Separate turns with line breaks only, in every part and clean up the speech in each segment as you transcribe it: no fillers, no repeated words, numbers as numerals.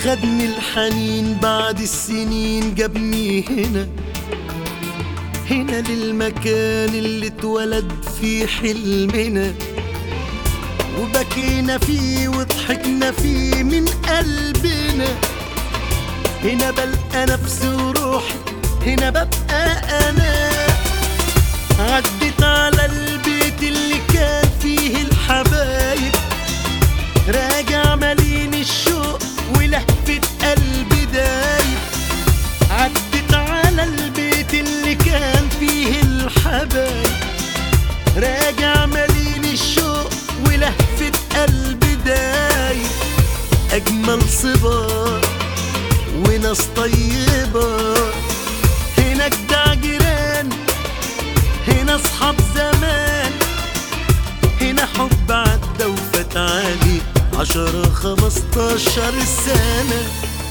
خدني الحنين بعد السنين جابني هنا للمكان اللي اتولد فيه حلمنا، وبكينا فيه وضحكنا فيه من قلبنا. هنا بلقى نفسي وروحي، هنا ببقى أنا. عدت على البيت اللي كان فيه الحبايب، راجع مليان الشوق ولهفة قلبي دايب. عدت على البيت اللي كان فيه الحبايب، راجع مليان الشوق ولهفة قلبي دايب. أجمل صبار وناس طيبة، هنا جدع جيران، هنا أصحاب زمان. هنا حب عدى وفات عليه 10 15 سنة.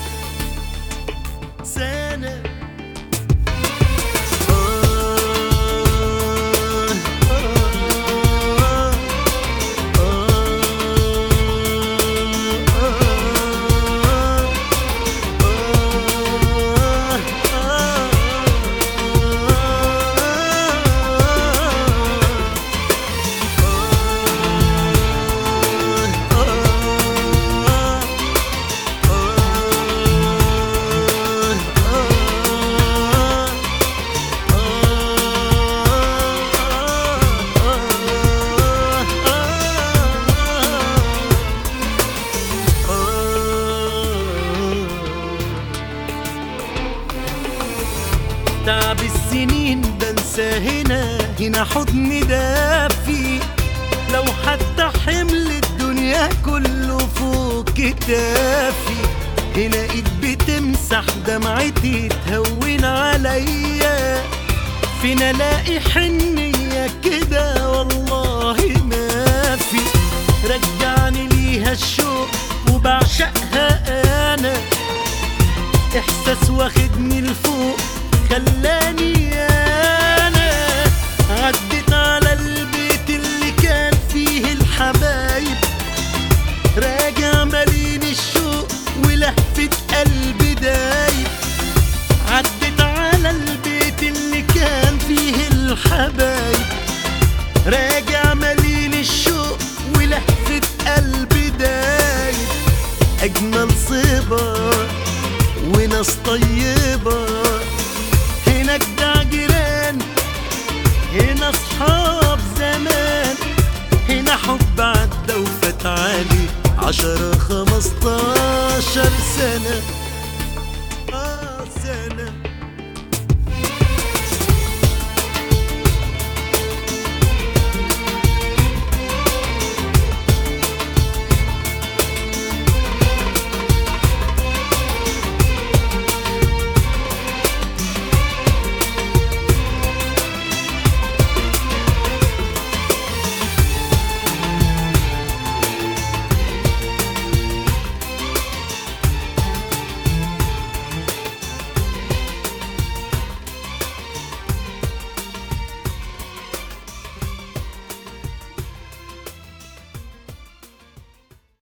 تعب السنين بنسى هنا حضني دافي. لو حتى حمل الدنيا كله فوق كتافي، هنا ايد بتمسح دمعتي تهون عليا. فين الاقي حنية كده والله ما في. رجعني ليها الشوق وبعشقها انا، احساس واخدني لفوق خلاني انا. عدت على البيت اللي كان فيه الحبايب، راجع مليان الشوق ولهفة قلبي دايب. عدت على البيت اللي كان فيه الحبايب، راجع مليان الشوق ولهفة قلبي دايب. أجمل صبار وناس طيبة، هنا جدع جيران، هنا أصحاب زمان. هنا حب عدى وفات عليه 10 15 سنة.